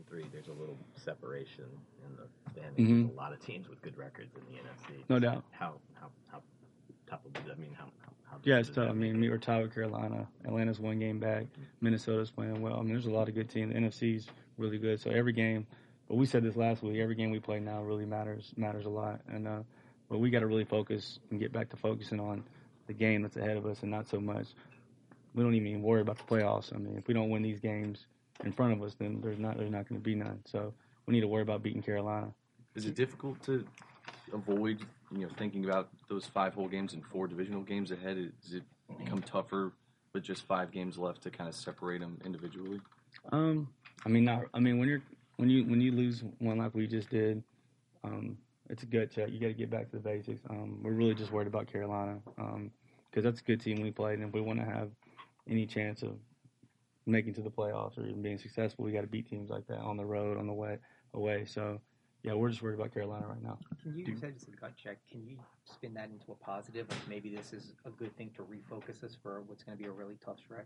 3, there's a little separation in the standings. Mm-hmm. There's a lot of teams with good records in the NFC. No doubt. How tough would it? I mean, how Yeah, it's does tough. that I make mean, it? we're tied with Carolina. Atlanta's one game back. Minnesota's playing well. I mean, there's a lot of good teams. The NFC's really good. So every game, but we said this last week, every game we play now really matters a lot. And but we got to really focus and get back to focusing on the game that's ahead of us and not so much. We don't even worry about the playoffs. I mean, if we don't win these games in front of us, then there's not going to be none. So we need to worry about beating Carolina. Is it difficult to avoid, thinking about those 5 whole games and 4 divisional games ahead? Does it become tougher with just 5 games left to kind of separate them individually? I mean, not. I mean, when you lose one like we just did, it's a gut check. You got to get back to the basics. We're really just worried about Carolina because that's a good team we played, and if we want to have any chance of making to the playoffs or even being successful, we got to beat teams like that on the road, on the way away. So, yeah, we're just worried about Carolina right now. Can you say it's a gut check? Can you spin that into a positive? Like maybe this is a good thing to refocus us for what's going to be a really tough stretch.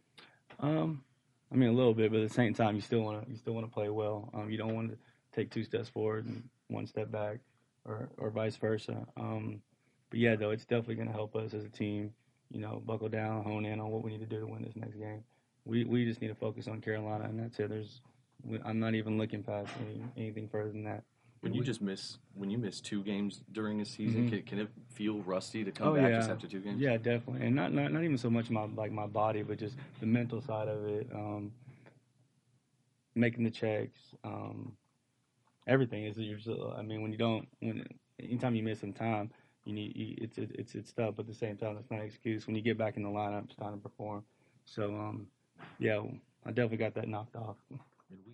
I mean, a little bit, but at the same time, you still want to play well. You don't want to take 2 steps forward and 1 step back, or vice versa. But yeah, though, it's definitely going to help us as a team. Buckle down, hone in on what we need to do to win this next game. We just need to focus on Carolina, and that's it. I'm not even looking past anything further than that. When you miss 2 games during a season, can it feel rusty to come Oh, back yeah. just after 2 games? Yeah, definitely, and not even so much my body, but just the mental side of it. Making the checks, everything is. I mean, anytime you miss some time, it's tough. But at the same time, it's not an excuse. When you get back in the lineup, it's time to perform. So, yeah, I definitely got that knocked off.